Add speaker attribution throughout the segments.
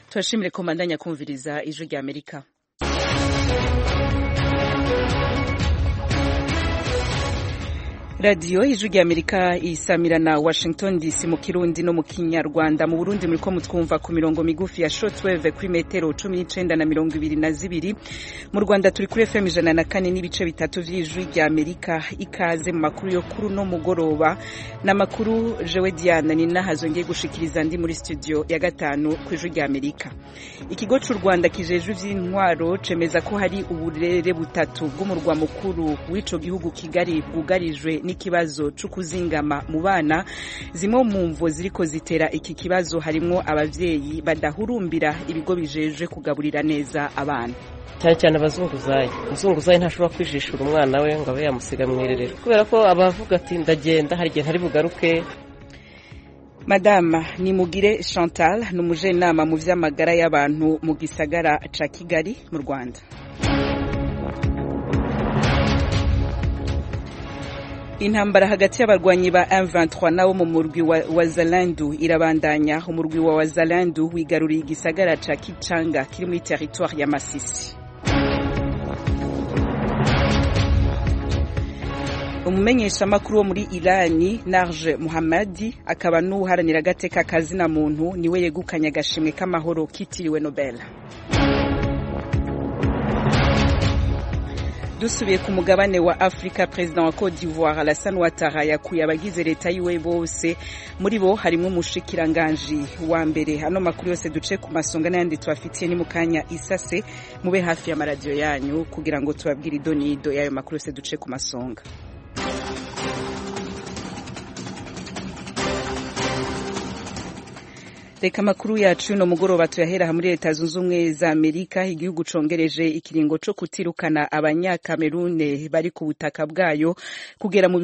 Speaker 1: turashimire komandanya kumviriza ijwi rya Amerika. Radio ijwi rya Amerika isamira na Washington DC mu Kirundi no mu Kinyarwanda. Mu Burundi muriko mutwumva ku mirongo migufi ya shortwave kuri metero 19 na 22. Mu Rwanda turi kuri FM 104 n'ibice bitatu vy'ijwi rya Amerika. Ikaze mu makuru yo kuri no mugoroba n'amakuru jewe Diana ni nahazongeye gushikiriza ndi muri studio ya gatanu ku ijwi rya Amerika. Ikigo c'u Rwanda kijejwe vy'intwaro cemeza ko hari uburere butatu bw'umurwa mukuru w'ico gihugu Kigali bwugarijwe n'ikibazo cyo kuzingama mu bana. Zimwe mu mvo ziriko zitera iki kibazo harimo abavyeyi badahurumbira ibigo bijeje kugaburira neza abana,
Speaker 2: cyane cyane abazunguzayi ntashobora kwishishura umwana we ngo abe yamusiga mwirerero kubera ko abavuga ati ndagenda hari igihe ntari bugaruke.
Speaker 1: Madame Nimugire Chantal n'umujenama mu vy'amagara y'abantu mu gisagara ca Kigali mu Rwanda. Intambara hagati y'abarwanyi ba M23 nawo mu murwi wa Zalandu irabandanya. Umurwi wa Zalandu wigaruriye igisagara ca Kichanga kiri muri territoire ya Masisi. Umumenyesha makuru wo muri Irani Narj Muhammadi akaba n'uharanira agateka kazina muntu niwe yegukanye agashimwe k'amahoro kitiriwe Nobel. Dusubiye ku mugabane wa Afrika, President wa Côte d'Ivoire Alassane Ouattara yakuye abagize leta yiwe bose, muri bo harimo umushikiranganje wa mbere. Hano makuru yose duce ku masonga n'andi twafitiye ni mukanya isase. Mube hafi ya maradio yanyu kugira ngo tubabwire idonido yayo makuru yose duce ku masonga. Reka makuru yacu no mugoroba tuyahera muri Leta Zunze Ubumwe za Amerika. Igihugu congereje ikiringo co kutirukana abanyakamerune bari ku butaka bwayo kugera mu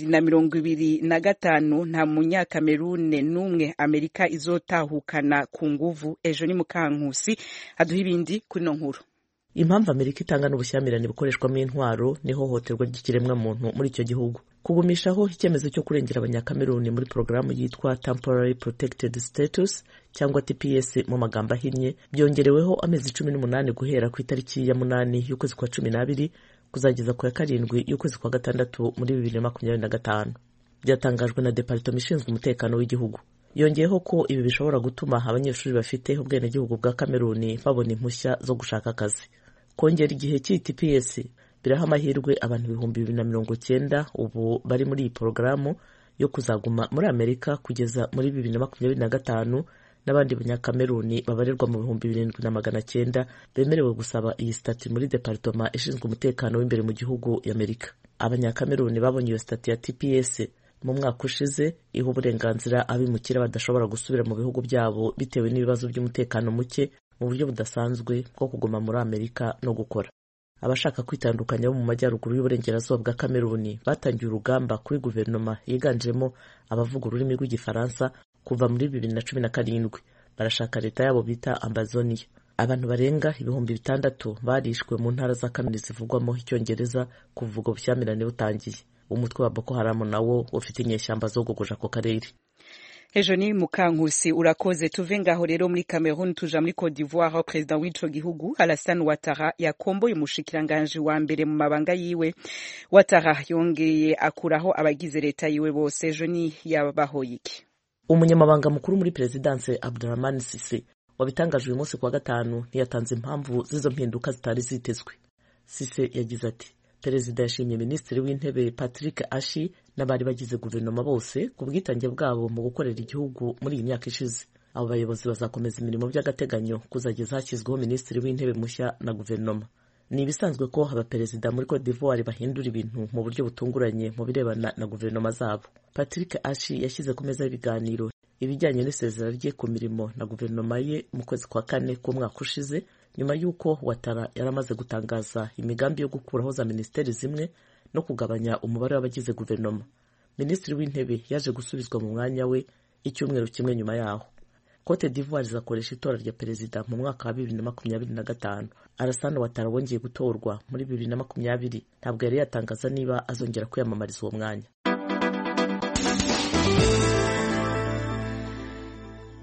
Speaker 1: 2025. Nta munyakamerune numwe Amerika izotahukana ku nguvu. Ejo ni Mukankusi aduha ibindi kuri no nkuru.
Speaker 3: Impamvu Amerika itanga n'ubushyamirane bukoreshwamo intwaro ni hohoterwa ry'ikiremwa muntu muri icyo gihugu. Kugumishaho icyemezo cyo kurengera abanyakameruni muri porogaramu yitwa Temporary Protected Status cyangwa TPS mu magambo ahinnye byongereweho amezi 18 guhera ku itariki ya 8 y'ukwezi kwa 12 kuzageza ku ya 7 y'ukwezi kwa 6 muri 2025. Byatangajwe na Department ishinzwe umutekano w'igihugu. Yongeyeho ko ibi bishobora gutuma abanyeshuri bafite ubwenegihugu bwa Kameruni babona impushya zo gushaka akazi. Kongera igihe cy'TPS biraha amahirwe abantu 2090 ubu bari muri iyi porogaramu yo kuzaguma muri Amerika kugeza muri 2025, n'abandi banyakameruni babarirwa mu 2700 bemerewe gusaba iyi stati muri Department ishinzwe umutekano w'imbere mu gihugu y'Amerika. Abanyakameruni babonye iyo stati ya TPS mu mwaka ushize iha uburenganzira abimukira badashobora gusubira mu bihugu byabo bitewe n'ibibazo by'umutekano muke mu buryo budasanzwe bwo kuguma muri Amerika no gukora. Abashaka kwitandukanya bo mu majyaruguru y'uburengerazuba bwa Kameruni batangiye urugamba kuri guverinoma yiganjemo abavuga ururimi rw'igifaransa kuva muri 2017. Barashaka leta yabo bita Ambazonia. Abantu barenga 6,000 barishwe mu ntara za Kameruni zivugwamo icyongereza kuvuga ubushyamirane butangiye. Umutwe wa Boko Haram nawo ufite inyeshyamba zo gugoja ko karere.
Speaker 1: Ejo ni Mukankusi urakoze. Tuve ngaho rero muri Cameroon tuja muri Côte d'Ivoire aho President w'ico gihugu Alassane Ouattara yakomboye umushikiranganje wa mbere mu mabanga yiwe. Ouattara yongeye akuraho abagize leta yiwe bose. Ejo ni yabahoye iki?
Speaker 3: Umunyamabanga mukuru muri Presidence Abdurrahman Sisi wabitangaje uyu munsi kwa 5 ntiyatanze impamvu z'izo mpinduka zitari zitezwe. Sisi yagize ati Perezida yashimye Minisitiri w'Intebe Patrick Ashi n'abari bagize guverinoma bose ku bwitange bwabo mu gukorera igihugu muri iyi myaka ishize. Abo bayobozi bazakomeza imirimo by'agateganyo kuzageza hashyizweho Minisitiri w'Intebe mushya na guverinoma. Ni ibisanzwe ko abaperezida muri Côte d'Ivoire bahindura ibintu mu buryo butunguranye mu birebana na guverinoma zabo. Patrick Ashi yashyize ku meza y'ibiganiro ibijyanye n'isezerano rye ku mirimo na guverinoma ye mu kwezi kwa 4 k'umwaka ushize, nyuma y'uko Ouattara yaramaze gutangaza imigambi yo gukuraho za ministeri zimwe no kugabanya umubare w'abagize guverinoma. Minisitiri w'Intebe yaje gusubizwa mu mwanya we icyumweru kimwe nyuma yaho. Côte d'Ivoire izakoresha itora rya perezida mu mwaka wa 2025. Alassane Ouattara wongeye gutorwa muri 2020 ntabwo yari yatangaza niba azongera kwiyamamariza uwo mwanya.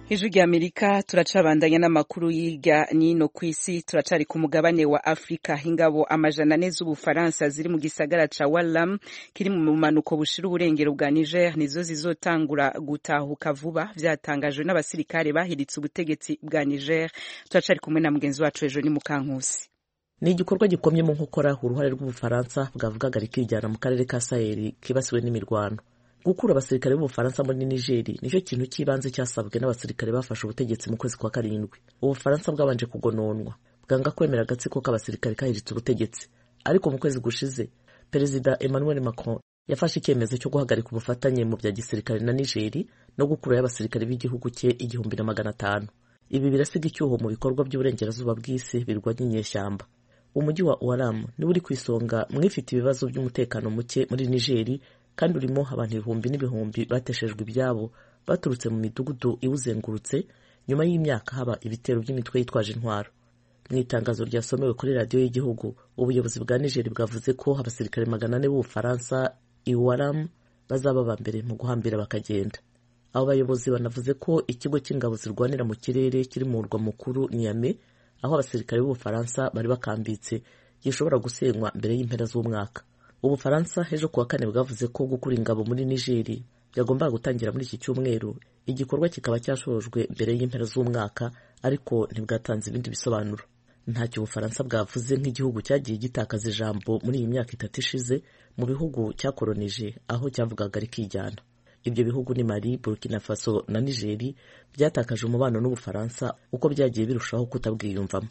Speaker 1: Ijwi ry'Amerika turacabandanya n'amakuru y'irya nino kw'isi turacari ku mugabane wa Afrika. Ingabo amajana ane z'Ubufaransa ziri mu gisagara ca Walam kiri mu manuko bushira uburengero bwa Niger nizo zizotangura gutahuka vuba, vyatangajwe n'abasirikare bahiritse ubutegetsi bwa Niger. Turacari kumwe na mugenzi wacu ejo ni Mukankusi.
Speaker 3: Ni igikorwa gikomye mu nkokora uruhare rw'Ubufaransa bwavugaga rikijyana mu karere ka Sahel kibasiwe n'imirwano. Gukura abasirikare b'Ubufaransa muri Niger nicyo kintu cy'ibanze cyasabwe n'abasirikare bafashe ubutegetsi mu kwezi kwa karindwi. Ubufaransa bwabanje kugononwa bwanga kwemera agatsiko k'abasirikare kahiritse ubutegetsi, ariko mu kwezi gushize Perezida Emmanuel Macron yafashe icyemezo cyo guhagarika ubufatanye mu bya gisirikare na Niger no gukura y'abasirikare b'igihugu cye 1500. Ibi birasiga icyuho mu bikorwa by'uburengerazuba bw'isi birwanya inyeshyamba. Umujyi wa Walam ni uri kwisonga mwifite ibibazo by'umutekano muke muri Niger, kandi urimo abantu ibihumbi n'ibihumbi bateshejwe ibyabo baturutse mu midugudu iwuzengurutse nyuma y'imyaka haba ibitero by'imitwe yitwaje intwaro. Mu itangazo ryasomewe kuri radiyo y'igihugu, ubuyobozi bwa Niger bwavuze ko abasirikare 400 b'Ubufaransa i Walam bazaba ba mbere mu guhambira bakagenda. Abo bayobozi banavuze ko ikigo cy'ingabo zirwanira mu kirere kiri mu murwa mukuru Niamey, aho abasirikare b'Ubufaransa bari bakambitse, gishobora gusenywa mbere y'impera z'umwaka. Ubufaransa hejo kuwa kane bwavuze ko gukura ingabo muri Niger byagombaga gutangira muri iki cyumweru, igikorwa kikaba cyashojwe mbere y'impera z'umwaka, ariko ntibwatanze ibindi bisobanuro. Ntacyo Ubufaransa bwavuze nk'igihugu cyagiye gitakaza ijambo muri iyi myaka 3 ishize mu bihugu cyakoronije aho cyavugaga rikijyana. Ibyo bihugu ni Mali, Burkina Faso na Niger byatakaje umubano n'Ubufaransa uko byagiye birushaho kutabwiyumvamo.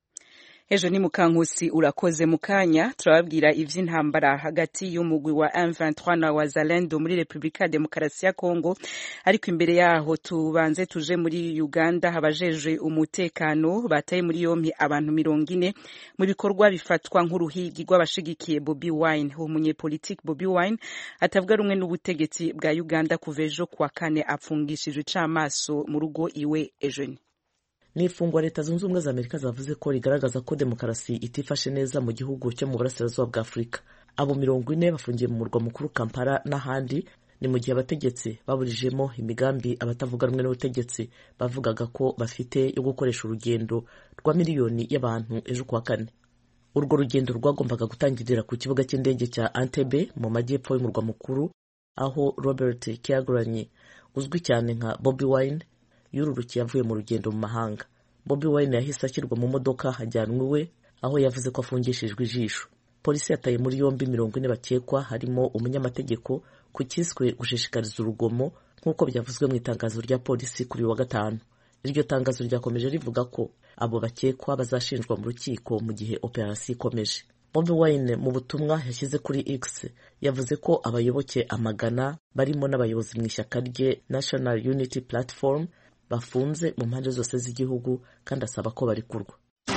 Speaker 1: Ejo ni Mukankusi urakoze. Mukanya turababwira ivy'intambara hagati y'umugwi wa M23 na Wazalendo muri Republika ya Demokarasi ya Kongo, ariko imbere yaho tubanze tuje muri Uganda. Habajeje umutekano bataye muri yompi abantu 40 mu bikorwa bifatwa nk'uruhigi rw'abashigikiye Bobi Wine. Umunyepolitiki Bobi Wine atavuga rumwe n'ubutegetsi bwa Uganda kuvejo kwa kane apfungishijwe c'amaso mu rugo iwe ejo.
Speaker 3: Ni ifungwa Leta Zunze Ubumwe za Amerika zavuze ko rigaragaza ko demokarasi itifashe neza mu gihugu cyo mu burasirazuba bwa Afurika. Abo 40 bafungiye mu murwa mukuru Kampala n'ahandi, ni mu gihe abategetsi baburijemo imigambi abatavuga rumwe n'ubutegetsi bavugaga ko bafite yo gukoresha urugendo rwa miliyoni y'abantu ejo kuwa kane. Urwo rugendo rwagombaga gutangirira ku kibuga cy'indege cya Entebbe mu majyepfo y'umurwa mukuru, aho Robert Kyagulanyi uzwi cyane nka Bobi Wine yururukiye avuye mu rugendo mu mahanga. Bobi Wine yahise ashyirwa mu modoka hajyanwe we, aho yavuze ko afungishijwe ijisho. Polisi yataye muri yombi 40 bakekwa, harimo umunyamategeko, ku kiswe gushishikariza urugomo nk'uko byavuzwe mu itangazo rya polisi kuri wa gatanu. Iryo tangazo ryakomeje rivuga ko abo bakekwa bazashinjwa mu rukiko mu gihe operasiyo ikomeje. Bobi Wine mu butumwa yashyize kuri X yavuze ko abayoboke amagana barimo n'abayobozi mu ishyaka rye National Unity Platform bafunze mu mpande zose z'igihugu, kandi asaba ko barikurwa.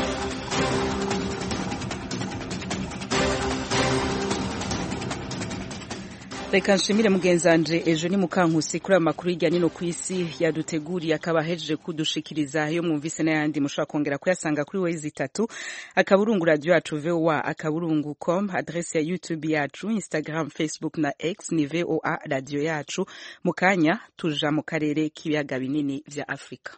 Speaker 1: Reka nshimire mugenzanje ejo ni Mukankusi kuri amakuru y'ijya nino kw'isi yaduteguriye, akaba hejeje kudushikiriza yo mwumvise n'ayandi mushobora kongera kuyasanga kuri wezi 3 akaburungu radio yacu VOA akaburungu.com, adresse ya YouTube yacu, Instagram, Facebook na X ni VOA radio yacu. Mukanya tuja mu karere k'ibiyaga binini vya Afrika.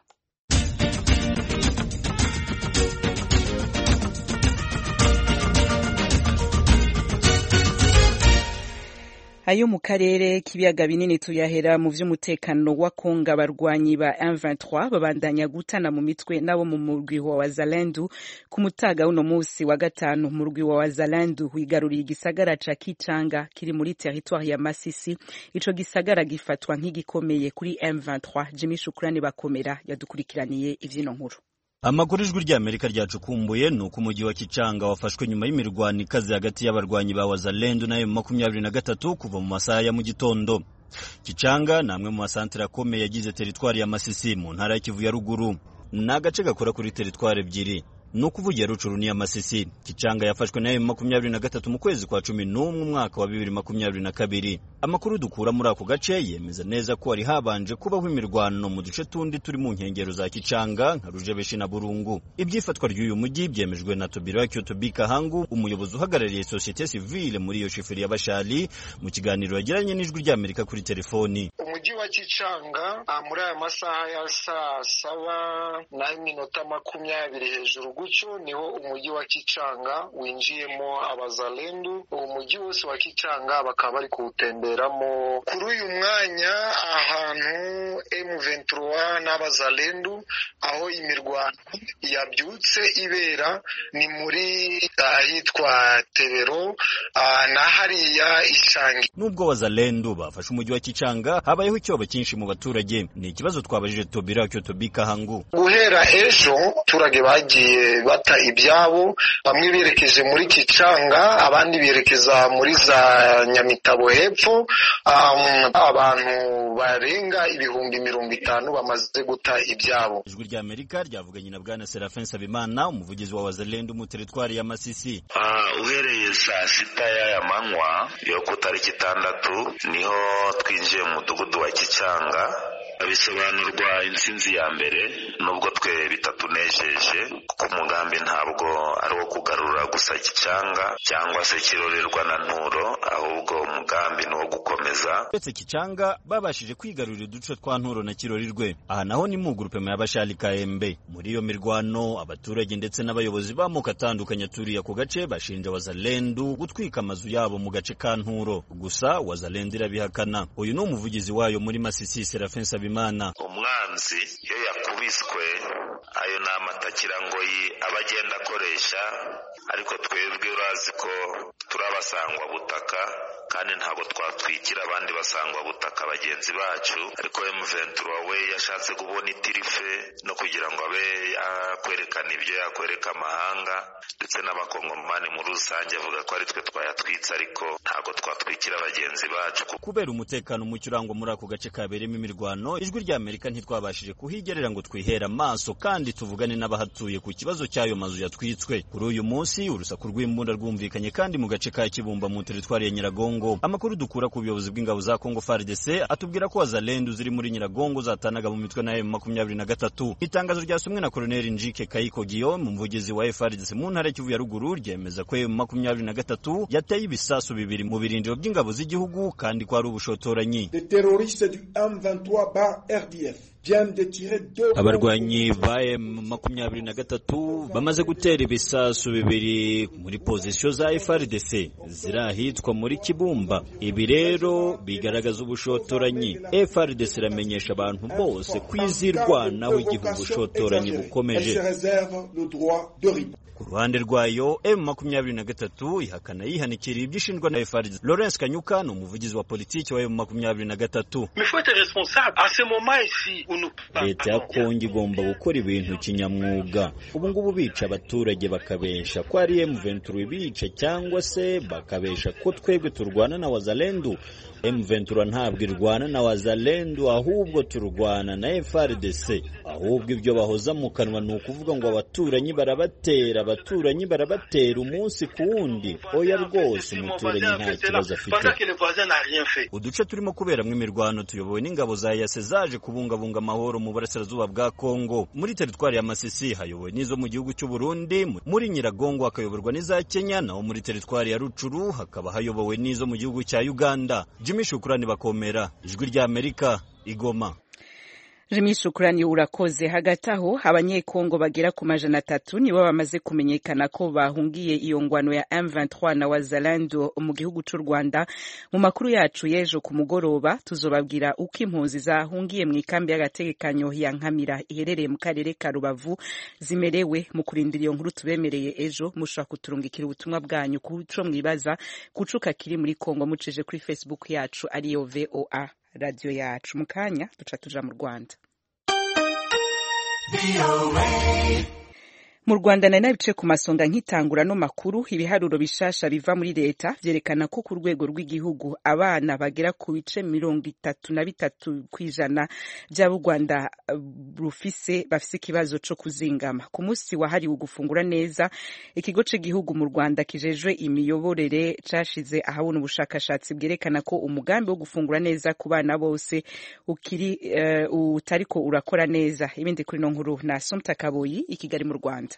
Speaker 1: Ayo mu karere k'ibiyaga binini tuyahera mu vy'umutekano wa Kongo. Abarwanyi ba M23 babandanya gutana mu mitwe nabo mu murwi wa Wazalendo ku mutaga uno musi wa gatanu. Murwi wa Wazalendo wigaruriye igisagara ca Kichanga kiri muri territoire ya Masisi. Ico gisagara gifatwa nk'igikomeye kuri M23. Jimmy Shukrani Bakomera yadukurikiraniye ivyino nkuru.
Speaker 4: Amakuru ijwi ry'Amerika ryacukumbuye nuko umujyi wa Kichanga wafashwe nyuma y'imirwano ikaze hagati y'abarwanyi ba Wazalendo na M23 kuva mu masaha ya mu gitondo. Kichanga namwe mu masantere akomeye yagize teritwari ya Masisi mu ntara ya Kivu ya ruguru. N'agace gakora kuri teritwari ebyiri. Nukuvugira Rucuru ni Masisi. Kichanga yafashwe na M23 mu kwezi kwa 11 mwaka wa 2022. Amakuru dukura muri ako gace yemeza neza ko ari habanje kubaho imirwano mu duce tundi turi mu nkengero za Kichanga nka Rujebeshi na Burungu. Ibyifatwa ry'uyu mujyi byemejwe na Tobiraki Otobika Hangu, umuyobozi uhagarariye societe civile muri iyo shifiri ya Bashali, mu kiganiro yagiranye n'ijwi ry'Amerika kuri telefoni.
Speaker 5: Umujyi wa wa Kicanga muri aya masaha ya saa 7:20 hejuru gutyo niho umujyi wa Kicanga winjiyemo abazalendu. uwo mujyi wose wa Kicanga bakaba bari kuwutemberamo kuri uyu mwanya. Ahantu M23 n'abazalendu aho imirwano yabyutse ibera ni muri ahitwa Tebero na hariya Ishangi.
Speaker 4: Nubwo abazalendu bafashe umujyi wa Kicanga, habayeho icyoba cyinshi mu baturage. Ni ikibazo twabajije Tobira Tobika Hangu.
Speaker 5: Guhera ejo abaturage bagiye bata ibyabo, bamwe berekeje muri Kicanga, abandi berekeza muri za Nyamitabo hepfo. Abantu barenga 50,000 bamaze guta ibyabo.
Speaker 4: Ijwi rya Amerika ryavuganye na Bwana Serafin Sabimana, umuvugizi wa Wazalendu mu teritwari ya Masisi.
Speaker 6: Uhereye saa 6 y'aya manywa yo ku tariki 6 niho twinjiye mu mudugudu wa Kicanga. Bisobanurwa intsinzi ya mbere, nubwo twe bitatunejeje kuko umugambi ntabwo ari wo kugarura gusa Kicanga cyangwa se kirorerwa na Nturo, ahubwo umugambi ni wo gukomeza.
Speaker 4: Uretse Kicanga babashije kwigarurira uduce twa Nturo na Kirorirwe. Aha naho ni mu grupema y'abashali Kaembe. Muri iyo mirwano abaturage ndetse n'abayobozi b'amoko atandukanye aturiye ako gace bashinja Wazalendu gutwika amazu yabo mu gace ka Nturo. Gusa Wazalendu irabihakana. Uyu ni umuvugizi wayo muri Masisi, Serafin Sabimana.
Speaker 6: Umwanzi iyo yakubiswe ayo ni amatakirangoyi abagenda akoresha, ariko twebwe urazi ko turabasangwa butaka kandi ntabwo twatwikira abandi basangwa butaka bagenzi bacu. Ariko M23 we yashatse kubona itirife no kugira ngo abe yakwerekana ibyo yakwereka amahanga ndetse n'abakongomani muri rusange, avuga ko ari twe twayatwitse, ariko ntabwo twatwikira bagenzi bacu.
Speaker 4: Kubera umutekano muke urangwa muri ako gace kaberemo imirwano, ijwi rya Amerika ntitwabashije kuhigerera ngo twihera amaso kandi tuvugane n'abahatuye ku kibazo cy'ayo mazu yatwitswe. Kuri uyu munsi urusaku rw'imbunda rwumvikanye kandi mu gace ka Kibumba mu teritwari ya Nyiragongo. Amakuru dukura ku buyobozi bw'ingabo za Congo FARDC atubwira ko Wazalendu ziri muri Nyiragongo zatanaga mu mitwe na M23. Itangazo ryasomwe na Colonel Njike Kayiko Guillaume, umuvugizi wa FARDC mu ntara Kivu ya ruguru, ryemeza ko M23 yateye ibisasu bibiri mu birindiro by'ingabo z'igihugu kandi ko ari ubushotoranyi. Abarwanyi ba M23 bamaze gutera ibisasu bibiri muri pozisiyo za FARDC ziri ahitwa muri Kibumba. Ibi rero bigaragaza ubushotoranyi. FARDC iramenyesha abantu bose kwizirwanaho igihe ubushotoranyi bukomeje. Ku ruhande rwayo M23 ihakana yihanikira ibyishinjwa na FARDC. Lawrence Kanyuka ni umuvugizi wa politiki wa M23. Leta ya Kongo igomba gukora ibintu kinyamwuga. Ubu ngubu bica abaturage bakabesha ko ari M23 bica cyangwa se bakabesha ko twebwe turwana na Wazalendu. M23 ntabwo irwana na Wazalendu, ahubwo turwana na FARDC. Ahubwo ibyo bahoza mu kanwa ni ukuvuga ngo abaturanyi barabatera umunsi ku wundi. Oya rwose umuturanyi nta kibazo afite. Uduce turimo kuberamo imirwano tuyobowe n'ingabo za EAC zaje kubungabunga amahoro mu burasirazuba bwa Kongo. Muri teritwari ya Masisi hayobowe n'izo mu gihugu cy'u Burundi, muri Nyiragongo hakayoborwa n'iza Kenya, naho muri teritwari ya Rucuru hakaba hayobowe n'izo mu gihugu cya Uganda. Jimmy Shukrani Bakomera, Ijwi rya Amerika, Igoma.
Speaker 1: Jimmy Shukrani urakoze. Hagati aho abanyekongo bagera ku 300 nibo bamaze kumenyekana ko bahungiye iyo ngwano ya M23 na Wazalendu mu gihugu cy'u Rwanda. Mu makuru yacu yejo ku mugoroba tuzobabwira uko impunzi zahungiye mu ikambi y'agategekanyo ya Nkamira iherereye mu karere ka Rubavu zimerewe. Mu kurindira iyo nkuru tubemereye ejo mushobora kuturungikira ubutumwa bwanyu kuco mwibaza kucuka kiri muri Kongo mucije kuri Facebook yacu ariyo VOA radio yacu. Mukanya duca tuja mu Rwanda. Mu Rwanda nari nabice ku masonga nkitangura no makuru, ibiharuro bishasha biva muri leta vyerekana ko ku rwego rw'igihugu abana bagera ku bice 33% by'abo Rwanda bafise ikibazo cyo kuzingama. Ku munsi wahariwe gufungura neza, ikigo cy'igihugu mu Rwanda kijejwe imiyoborere cashize ahabona ubushakashatsi bwerekana ko umugambi wo gufungura neza ku bana bose utariko urakora neza. Ibindi kuri no nkuru na Somta Kaboyi i Kigali mu Rwanda.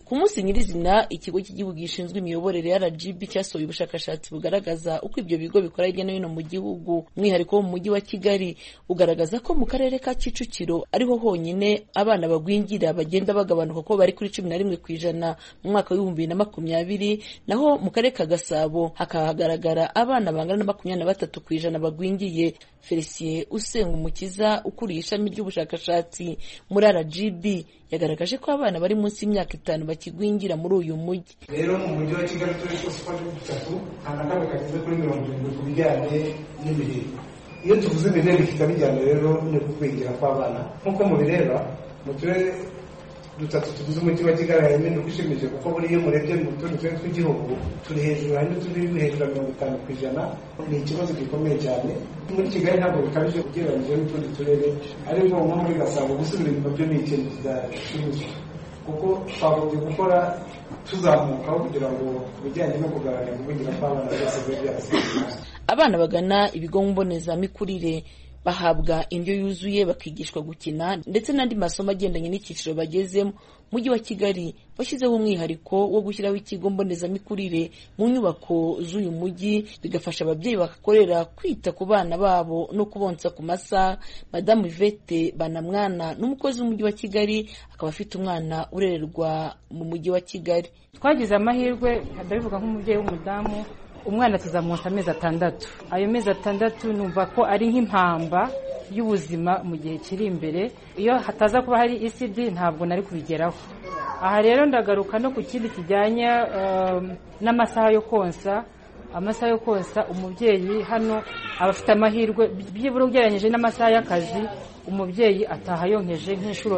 Speaker 3: ku munsi nyirizina ikigo cy'igihugu gishinzwe imiyoborere RGB cyasohoye ubushakashatsi bugaragaza uko ibyo bigo bikora hirya no hino mu gihugu. Umwihariko wo mu mujyi wa Kigali ugaragaza ko mu karere ka Kicukiro ariho honyine abana bagwingira bagenda bagabanuka ko bari kuri 11% mu mwaka wa 2020, naho mu karere ka Gasabo hakahagaragara abana bangana na 23% bagwingiye. Felicien Usengumukiza ukuriye ishami ry'ubushakashatsi muri RGB yagaragaje ko abana bari munsi y'imyaka 5 bakigwingira muri uyu mujyi.
Speaker 7: Rero mu mujyi wa Kigali turi ko siporo 3 ntabwo kageze kuri 70 ku bijyanye n'imirire. Iyo tuvuze imirire bifite bijyanye rero no kugwingira kw'abana nkuko mubireba mu turere dutatu tugize umujyi wa Kigali harimo kwishimije kuko buriye murebye mu turere tw'igihugu turi hejuru hanyuma turi hejuru ya 50%. Ni ikibazo gikomeye cyane muri Kigali, ntabwo bikabije ugereranyije n'utundi turere, ariko nko muri Gasabo gusubira inyuma byo ni ikintu kidashimishije kuko twagombye gukora tuzamukaho kugira ngo bijyanye no kugabanya kugwingira kw'abana byose bibe byasigaye.
Speaker 3: Abana bagana ibigo mbonezamikurire bahabwa indyo yuzuye, bakigishwa gukina ndetse n'andi masomo agendanye n'icyiciro bagezemo. Mujyi wa Kigali bashyizeho umwihariko wo gushyiraho ikigo mbonezamikurire mu nyubako z'uyu mujyi, bigafasha ababyeyi bagakorera kwita ku bana babo no kubonsa ku masaha. Madamu Yvette Banamwana n'umukozi w'umujyi wa Kigali, akaba afite umwana urererwa mu mujyi wa Kigali.
Speaker 8: Twagize amahirwe, ndabivuga nk'umubyeyi w'umudamu, umwana tuzamuha amezi 6. Ayo mezi 6 numva ko ari nk'impamba y'ubuzima mu gihe kiri imbere. Iyo hataza kuba hari ECD ntabwo nari kubigeraho. Aha rero ndagaruka no ku kindi kijyanye n'amasaha yo konsa. Amasaha yo konsa umubyeyi hano abafite amahirwe byibura ugereranyije n'amasaha y'akazi, umubyeyi ataha yonkeje nk'inshuro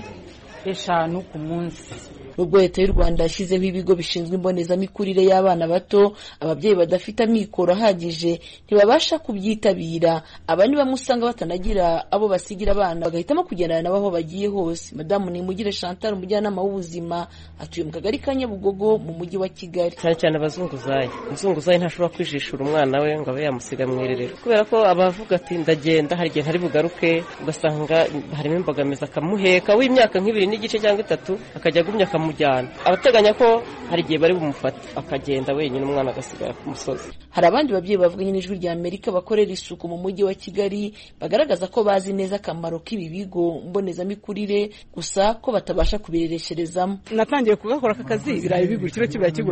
Speaker 8: 4-5 ku munsi.
Speaker 3: Ubwo Leta y'u Rwanda yashyizeho ibigo bishinzwe imbonezamikurire y'abana bato, ababyeyi badafite amikoro ahagije ntibabasha kubyitabira. Aba ni bamusanga batanagira abo basigira abana, bagahitamo kugendana nabo aho bagiye hose. Madamu Nimugire Chantal, umujyanama w'ubuzima, atuye mu kagari ka Nyabugogo mu mujyi wa Kigali.
Speaker 2: cyane cyane abazunguzayi. Umuzunguzayi ntashobora kwijishura umwana we ngo abe yamusiga mu irerero, kubera ko abavuga ati ndagenda, hari igihe ntari bugaruke, ugasanga harimo imbogamizi, akamuheka w'imyaka nk'ibiri n'igice cyangwa 3 akajya agumya mujyana. Abateganya ko hari igihe bari bumufata akagenda wenyine, umwana agasigara ku musozi.
Speaker 3: Hari abandi babyeyi bavuganye n'Ijwi rya Amerika bakorera isuku mu mujyi wa Kigali, bagaragaza ko bazi neza akamaro k'ibi bigo mbonezamikurire, gusa ko batabasha kubireresherezamo.
Speaker 9: Natangiye kugakora aka kazi, ibirayi bigura kilo kibira kigura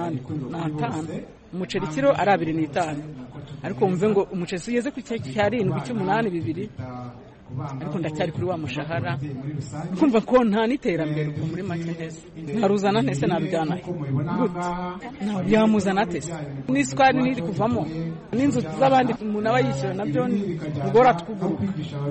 Speaker 9: 85, umuceri kilo ari 2.5, ariko umve ngo umuceri ugeze ku 7.8 2, ariko ndacyari kuri wa mushahara. Kumva ko nta niterambere uko muri make ntese ntaruzana ntese nabijyana nta byamuzana ntese n'iswari niri kuvamo n'inzu z'abandi umuntu aba yishyura nabyo ngora twuguruka.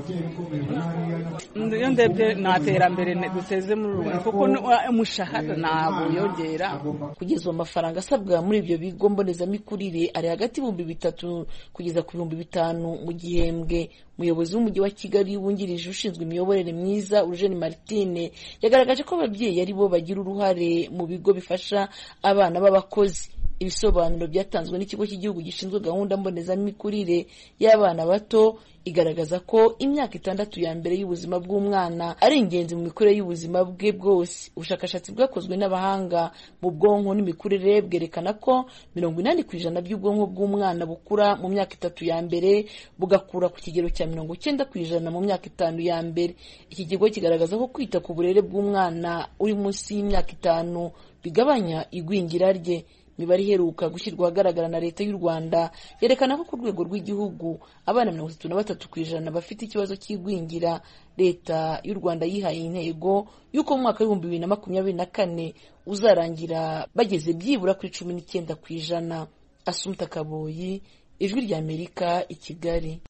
Speaker 9: Iyo ndebye nta terambere duteze muri Rwanda kuko umushahara ntabwo yongera.
Speaker 3: Kugeza amafaranga asabwa muri ibyo bigo mbonezamikurire ari hagati y'ibihumbi 3 kugeza ku 5,000 mu gihembwe. Umuyobozi w'umujyi wa Kigali wungirije ushinzwe imiyoborere myiza Eugene Martine yagaragaje ko ababyeyi ari bo bagira uruhare mu bigo bifasha abana b'abakozi. Ibisobanuro byatanzwe n'ikigo cy'igihugu gishinzwe gahunda mbonezamikurire y'abana bato igaragaza ko imyaka 6 ya mbere y'ubuzima bw'umwana ari ingenzi mu mikurire y'ubuzima bwe bwose. Ubushakashatsi bwakozwe n'abahanga mu bwonko n'imikurire bwerekana ko 80% by'ubwonko bw'umwana bukura mu myaka 3 ya mbere, bugakura ku kigero cya 90% mu myaka 5 ya mbere. Iki kigo kigaragaza ko kwita ku burere bw'umwana uri munsi y'imyaka 5 bigabanya igwingira rye. Imibare iheruka gushyirwa ahagaragara na Leta y'u Rwanda yerekana ko ku rwego rw'igihugu abana 33% bafite ikibazo cy'igwingira. Leta y'u Rwanda yihaye intego y'uko mu mwaka wa 2024 uzarangira bageze byibura kuri 19%. Asumta Kaboyi, Ijwi rya Amerika, i Kigali.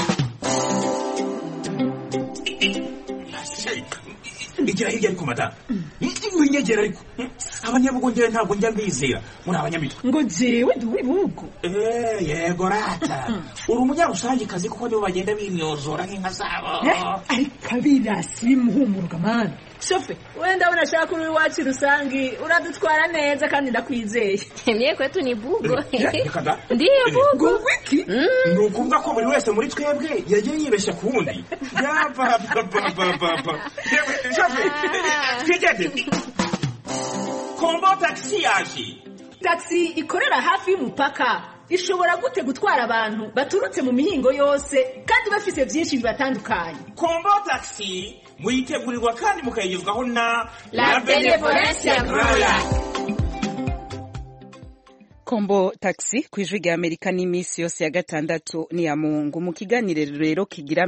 Speaker 10: Igira hirya ariko madamu, winyegera ariko abanyabugongera ntabwo njya mbizera muri abanyamitwe.
Speaker 9: Ngo jewe ndi uwibugo.
Speaker 10: Yego rata, uri umunyarusangikazi kuko nibo bagenda bimyozora nk'inka zabo.
Speaker 9: Ariko abirasi bimuhumuruka mani.
Speaker 11: Shofe, wenda unashaka uri wacu rusangi, uradutwara neza kandi ndakwizeye.
Speaker 12: Mie kwetu ni bugo.
Speaker 11: Ndiyo bugo.
Speaker 10: Wiki? Nukuvuga ko buri wese muri twebwe yagiye yibeshya ku wundi. Shofe, twigende. kombo taxi yaje.
Speaker 11: Taxi ikorera hafi y'umupaka ishobora gute gutwara abantu baturutse mu mihingo yose kandi bafite byinshi bibatandukanye.
Speaker 10: Kombo taxi muyitegurirwa kandi mukayigezwaho na
Speaker 11: La Benevolencia Royal.
Speaker 1: Kombo taxi kwijwi rya Amerika n'imisi yose ya gatandatu ni ya Mungu mu kiganiro rero kigira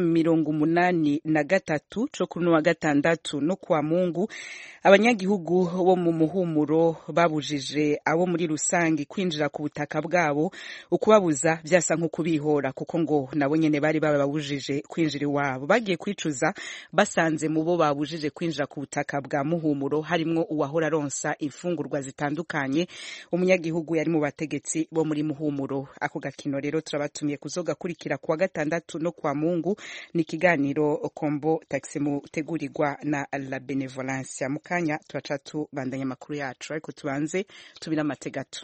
Speaker 1: 83 cyo kuri wa gatandatu no kwa Mungu abanyagihugu bo mu muhumuro babujije abo muri rusangi kwinjira ku butaka bwabo ukubabuza byasa nko kubihora kuko ngo nabo nyene bari babujije kwinjira iwabo bagiye kwicuza basanze mu bo babujije kwinjira ku butaka bwa muhumuro harimo uwahora ronsa ifungurwa zitandukanye umunyagihugu yari mu bategetsi bo muri muhumuro. Ako gakino rero turabatumiye kuzoga kurikira kwa gatandatu no kwa Mungu ni kiganiro Kombo taxi mutegurirwa na La Benevolencia. Mukanya turacatu bandanya makuru yacu ariko tubanze tubira amategato.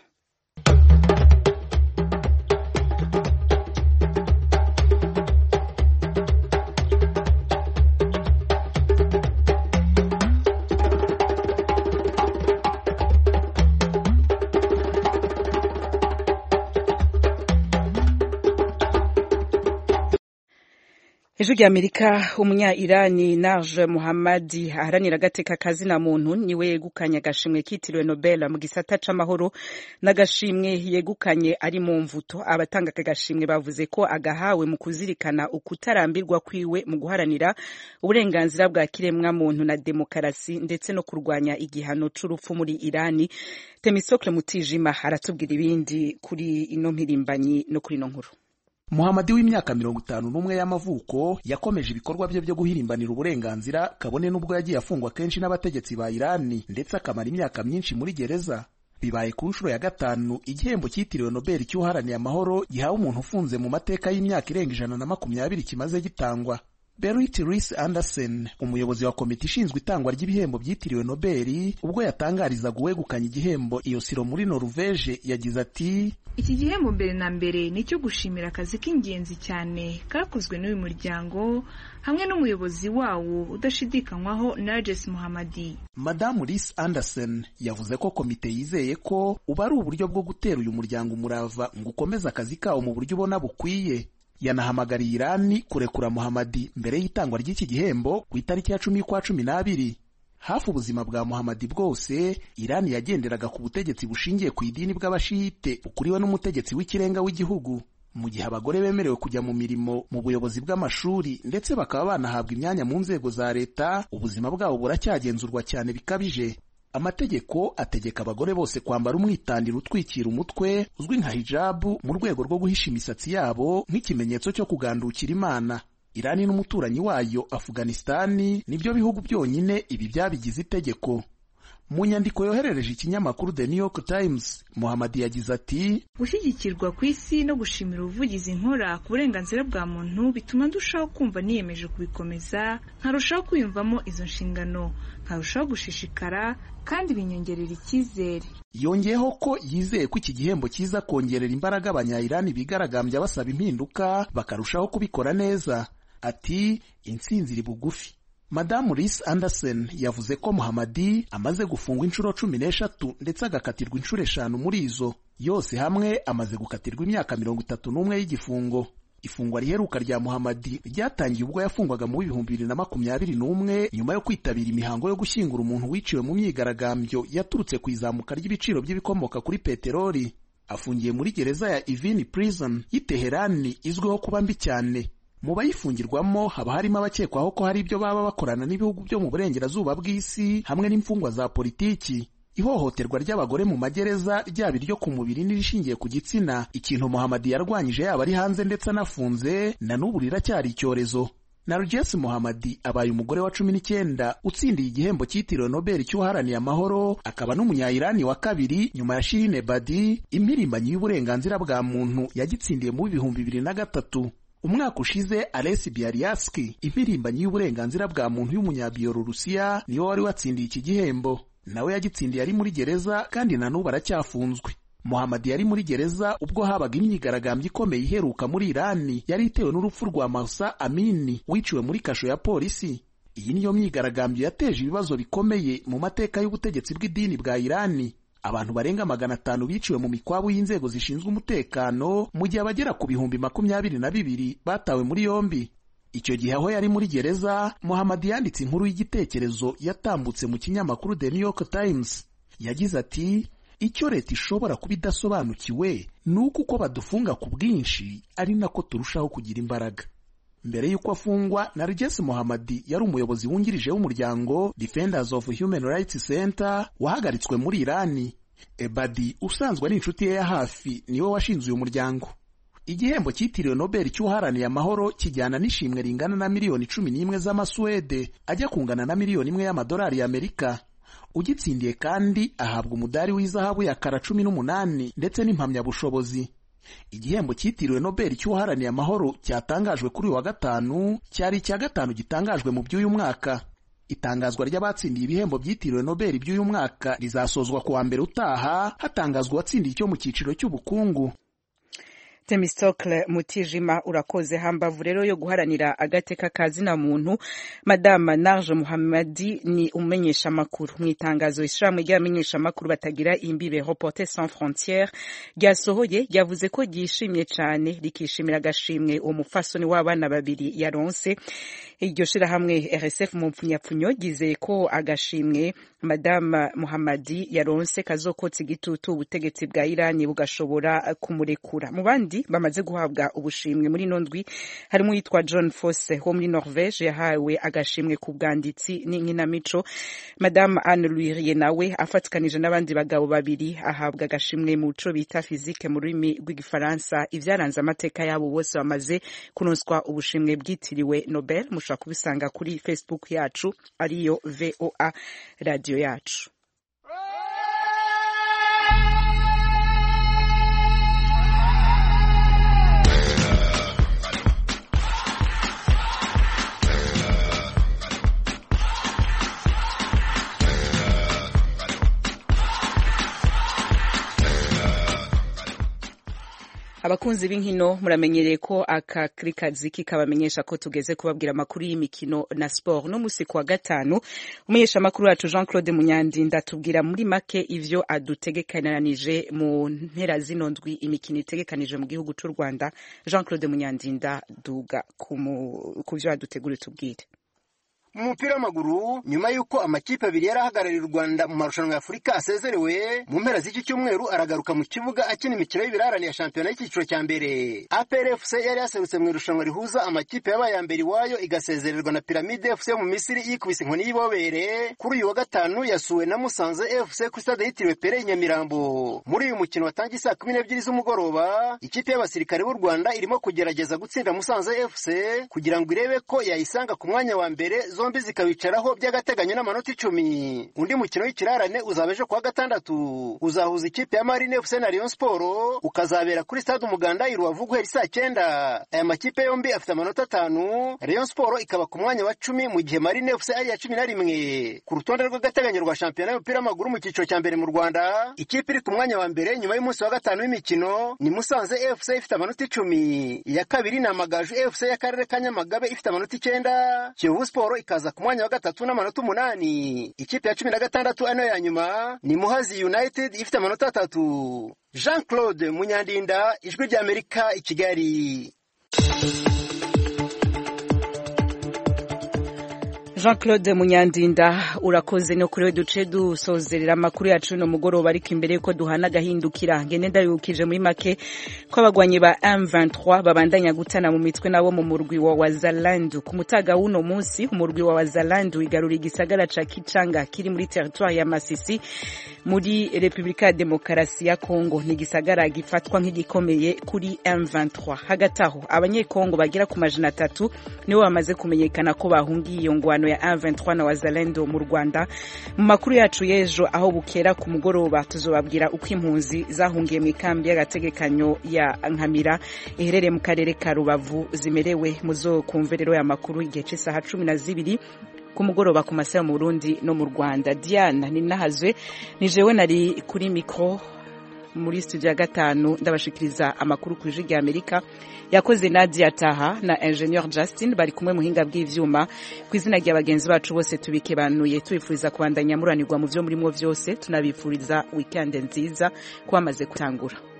Speaker 1: Ejo rya Amerika umunya Irani Narj Mohammadi aharanira agateka kazina muntu niwe yegukanye agashimwe kitiriwe Nobel mu gisata c'amahoro n'agashimwe yegukanye ari mu mvuto. Abatanga agashimwe bavuze ko agahawe mu kuzirikana ukutarambirwa kwiwe mu guharanira uburenganzira bwa kiremwa muntu na demokarasi ndetse no kurwanya igihano c'urupfu muri Irani. Temisocle Mutijima aratubwira ibindi kuri ino mpirimbanyi no kuri no nkuru.
Speaker 12: Muhammadi w'imyaka 51 y'amavuko yakomeje ibikorwa bye byo guhirimbanira uburenganzira kabone n'ubwo yagiye afungwa kenshi n'abategetsi ba Irani ndetse akamara imyaka myinshi muri gereza. Bibaye ku nshuro ya gatanu igihembo cyitiriwe Nobel cy'uharaniye amahoro gihawe umuntu ufunze mu mateka y'imyaka irenga 120 kimaze gitangwa. Berit Reiss-Andersen, umuyobozi wa komite ishinzwe itangwa ry'ibihembo byitiriwe Nobel, ubwo yatangarizaga uwegukanye igihembo iyo siro muri Norvege, yagize ati:
Speaker 13: iki gihembo mbere na mbere nicyo gushimira akazi k'ingenzi cyane kakozwe n'uyu muryango hamwe n'umuyobozi wawo udashidikanywaho Narges Mohammadi.
Speaker 12: Madamu Reiss-Andersen yavuze ko komite yizeye ko uba ari uburyo bwo gutera uyu muryango umurava ngo ukomeze akazi kawo mu buryo ubona bukwiye. Yanahamagariye Irani kurekura Mohammadi mbere y'itangwa ry'iki gihembo ku itariki ya 10/12. Hafi ubuzima bwa Mohammadi bwose Irani yagenderaga ku butegetsi bushingiye ku idini bw'abashite bukuriwe n'umutegetsi w'ikirenga w'igihugu, mu gihe abagore bemerewe kujya mu mirimo mu buyobozi bw'amashuri ndetse bakaba banahabwa imyanya mu nzego za leta. Ubuzima bwabo buracyagenzurwa cyane bikabije. Amategeko ategeka abagore bose kwambara umwitandiro utwikira umutwe uzwi nka hijabu mu rwego rwo guhisha imisatsi yabo nk'ikimenyetso cyo kugandukira Imana. Irani n'umuturanyi wayo Afghanistani nibyo bihugu byonyine ibi byabigize itegeko. Mu nyandiko yoherereje ikinyamakuru The New York Times, Mohammadi yagize ati:
Speaker 13: gushyigikirwa ku isi no gushimira ubuvugizi nkora ku burenganzira bwa muntu bituma ndushaho kumva niyemeje kubikomeza, nkarushaho kwiyumvamo izo nshingano, nkarushaho gushishikara kandi binyongerera icyizere.
Speaker 12: Yongeyeho ko yizeye ko iki gihembo kiza kongerera imbaraga abanya-Irani bigaragambya basaba impinduka bakarushaho kubikora neza. Ati: intsinzi iri bugufi. Madamu Reiss-Andersen yavuze ko Mohammadi amaze gufungwa inshuro 13 ndetse agakatirwa inshuro 5 muri izo. Yose hamwe amaze gukatirwa imyaka 31 y'igifungo. Ifungwa riheruka rya Mohammadi ryatangiye ubwo yafungwaga mu 2021 nyuma yo kwitabira imihango yo gushyingura umuntu wiciwe mu myigaragambyo yaturutse ku izamuka ry'ibiciro by'ibikomoka kuri peteroli. Afungiye muri gereza ya Evin Prison y'i Teherani izwiho kuba mbi cyane. Mu bayifungirwamo haba harimo abakekwaho ko hari ibyo baba bakorana n'ibihugu byo mu burengerazuba bw'isi hamwe n'imfungwa za politiki. Ihohoterwa ry'abagore mu magereza ryaba iryo ku mubiri n'irishingiye ku gitsina, ikintu Mohammadi yarwanyije yaba ari hanze ndetse anafunze, na n'ubu riracyari icyorezo. Narges Mohammadi abaye umugore wa 19 utsindiye igihembo cyitiriwe Nobel cy'uharaniye amahoro, akaba n'umunya-Irani wa kabiri nyuma ya Shirin Ebadi, impirimbanyi y'uburenganzira bwa muntu yagitsindiye mu 2003. Umwaka ushize Ales Bialyatsky, impirimbanyi y'uburenganzira bwa muntu y'umunya-Bielorusiya, niwe wari watsindiye iki gihembo. Nawe yagitsindiye ari muri gereza kandi na n'ubu aracyafunzwe. Mohammadi yari muri gereza ubwo habaga imyigaragambyo ikomeye iheruka muri Irani yari itewe n'urupfu rwa Mahsa Amini wiciwe muri kasho ya polisi. iyi niyo myigaragambyo yateje ibibazo bikomeye mu mateka y'ubutegetsi bw'idini bwa Irani. Abantu barenga 500 biciwe mu mikwabu y'inzego zishinzwe umutekano mu gihe abagera ku bihumbi 22 batawe muri yombi. Icyo gihe aho yari muri gereza, Mohammad yanditse inkuru y'igitekerezo yatambutse mu kinyamakuru The New York Times. Yagize ati, icyo leta ishobora kuba idasobanukiwe ni uko badufunga ku bwinshi ari nako turushaho kugira imbaraga. Mbere y'uko afungwa, Narges Mohammadi yari umuyobozi wungirije w'umuryango Defenders of Human Rights Center wahagaritswe muri Irani. Ebadi usanzwe ari inshuti ye ya hafi niwe washinze uyu muryango. Igihembo cyitiriwe Nobel cy'uharaniye amahoro kijyana n'ishimwe ringana na miliyoni 11 z'Amaswede ajya kungana na miliyoni 1 y'amadolari y'Amerika. Ugitsindiye kandi ahabwa umudari w'izahabu ya kara 18 ndetse n'impamyabushobozi. Igihembo cyitiriwe Nobel cy'uharaniye amahoro cyatangajwe kuri wa gatanu cyari icya gatanu gitangajwe mu by'uyu mwaka. Itangazwa ry'abatsindiye ibihembo byitiriwe Nobel by'uyu mwaka rizasozwa ku wa mbere utaha hatangazwa uwatsindiye icyo mu cyiciro cy'ubukungu.
Speaker 1: Temistokle Mutijima urakoze. Hambavu rero yo guharanira agateka kazina muntu, Madame Narj Mohammadi ni umenyesha makuru. Mu itangazo ishiramwe ry'amenyesha makuru batagira imbibe Reporters sans frontières ryasohoye yavuze ko gishimye cyane rikishimira agashimwe umufasoni w'abana babiri yaronse. Iryo shirahamwe RSF mu mpfunyapfunyo gizeye ko agashimwe Madame Mohammadi yaronse kazokotsa igitutu ubutegetsi bwa Irani bugashobora kumurekura. Mu bandi bamaze guhabwa ubushimwe muri nondwi harimo yitwa John Fosse wo muri Norvege yahawe agashimwe ku bwanditsi n'inkinamico. Madame Anne Louirie nawe afatikanije n'abandi bagabo babiri ahabwa agashimwe mu cyo bita physique mu rurimi rw'igifaransa. Ivyaranze amateka yabo bose bamaze kunonswa ubushimwe bwitiriwe Nobel. Mushobora kubisanga kuri Facebook yacu ariyo VOA radio yacu. Abakunzi b'inkino muramenyereye ko aka krikazi kikabamenyesha ko tugeze kubabwira amakuru y'imikino na sport. No musi kwa gatanu umunyesha makuru wacu Jean-Claude Munyandinda tubwira muri make ivyo adutegekananije mu mpera zino ndwi imikino itegekanije mu gihugu cy'u Rwanda. Jean-Claude Munyandinda duga kuvyo adutegura tubwire.
Speaker 14: Mu mupira w'amaguru nyuma yuko amakipe abiri yarahagarariye u Rwanda mu marushanwa ya Afurika asezerewe mu mpera z'iki cyumweru aragaruka mu kibuga akina imikino y'ibirarane ya shampiyona y'icyiciro cya mbere. APR FC yari yaserutse mu irushanwa rihuza amakipe yabaye ya mbere iwayo igasezererwa na Pyramide FC yo mu Misiri yikubise inkoni y'ibobere. Kuri uyu wa gatanu yasuwe na Musanze FC ku stade yitiriwe Pere Nyamirambo. Muri uyu mukino watangiye saa 12 z'umugoroba ikipe y'abasirikare b'u Rwanda irimo kugerageza gutsinda Musanze FC kugira ngo irebe ko yayisanga ku mwanya wa mbere zombi zikabicaraho by'agateganyo n'amanota 10. Undi mukino w'ikirarane uzabeje kwa gatandatu uzahuza ikipe ya Marine FC na Rayon Sport ukazabera kuri stade Umuganda i Rubavu guhera saa 9. Aya makipe yombi afite amanota 5. Rayon Sport ikaba ku mwanya wa 10 mu gihe Marine FC ari ya 11. Ku rutonde rw'agateganyo rwa shampiyona y'umupira w'amaguru mu cyiciro cya mbere mu Rwanda ikipe iri ku mwanya wa mbere nyuma y'umunsi wa gatanu w'imikino ni Musanze FC ifite amanota 10. Iya kabiri ni Amagaju FC y'akarere ka Nyamagabe ifite amanota 9. Kiyovu Sport ikaza ku mwanya wa gatatu n'amanota 8. Ikipe ya 16 ano ya nyuma ni Muhazi United ifite amanota 3. Jean-Claude Munyandinda, Ijwi ry'Amerika, i Kigali.
Speaker 1: Jean-Claude Munyandinda urakoze. No kuri we duce dusozerera amakuru yacu no mugoroba, ariko imbere yuko duhana gahindukira ngene ndayukije muri make ko abagwanyi ba M23 babandanya gutana mu mitwe nabo mu murwi wa Wazalandu. Ku mutaga w'uno munsi umurwi wa Wazalandu igarura igisagara ca Kichanga kiri muri territoire ya Masisi muri Republika ya Demokarasi ya Kongo. Ni gisagara gifatwa nk'igikomeye kuri M23. Hagati aho abanyekongo bagira ku majana 3 nibo bamaze kumenyekana ko bahungiye iyo ngwano ya M23 na Wazalendo mu Rwanda. Mu makuru yacu yejo aho bukera ku mugoroba tuzobabwira uko impunzi zahungiye mu ikambi y'agategekanyo ya Nkamira iherereye mu karere ka Rubavu zimerewe. Muzo kumverero ya makuru igihe cy'isaha 12 ku mugoroba ku masaha mu Burundi no mu Rwanda. Diana Ninahazwe ni jewe nari kuri micro muri studio ya 5 ndabashikiriza amakuru ku Ijwi Amerika yakoze Nadia Taha na Engineer Justin bari kumwe muhinga bw'ivyuma kwizina rya bagenzi bacu bose tubikebanuye twifuriza kubandanya muranirwa mu byo murimo byose tunabifuriza weekend nziza kwamaze gutangura.